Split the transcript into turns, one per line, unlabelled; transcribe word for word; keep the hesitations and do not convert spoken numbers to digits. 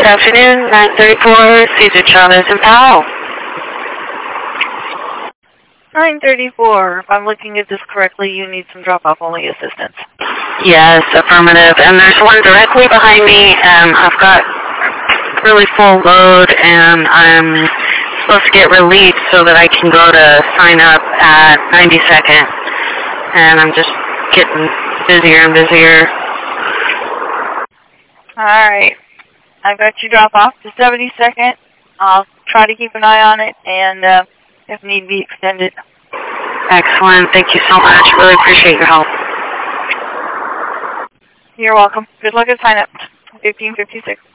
Good afternoon, nine thirty-four, Cesar Chavez and Powell.
nine thirty-four, if I'm looking at this correctly, you need some drop-off only assistance.
Yes, affirmative. And there's one directly behind me, and I've got really full load, and I'm supposed to get relief so that I can go to sign up at ninety-second. And I'm just getting busier and busier.
All right. I've got you drop off to seventy-second. I'll try to keep an eye on it, and uh, if need be, extend it.
Excellent. Thank you so much. Really appreciate your help.
You're welcome. Good luck at sign up. fifteen fifty-six.